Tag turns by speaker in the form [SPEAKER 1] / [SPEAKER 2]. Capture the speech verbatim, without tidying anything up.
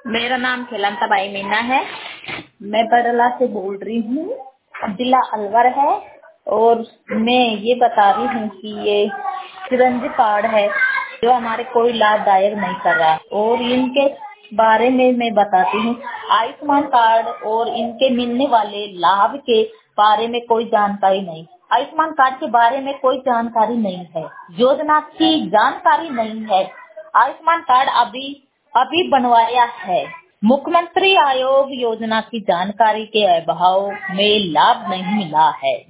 [SPEAKER 1] मेरा नाम खिलंता बाई मीना है। मैं बरला से बोल रही हूँ। जिला अलवर है। और मैं ये बता रही हूँ कि ये चिरंजी कार्ड है जो हमारे कोई लाभदायक नहीं कर रहा, और इनके बारे में मैं बताती हूँ। आयुष्मान कार्ड और इनके मिलने वाले लाभ के बारे में कोई जानकारी नहीं। आयुष्मान कार्ड के बारे में कोई जानकारी नहीं है। योजना की जानकारी नहीं है। आयुष्मान कार्ड अभी अभी बनवाया है। मुख्यमंत्री आयोग योजना की जानकारी के अभाव में लाभ नहीं मिला है।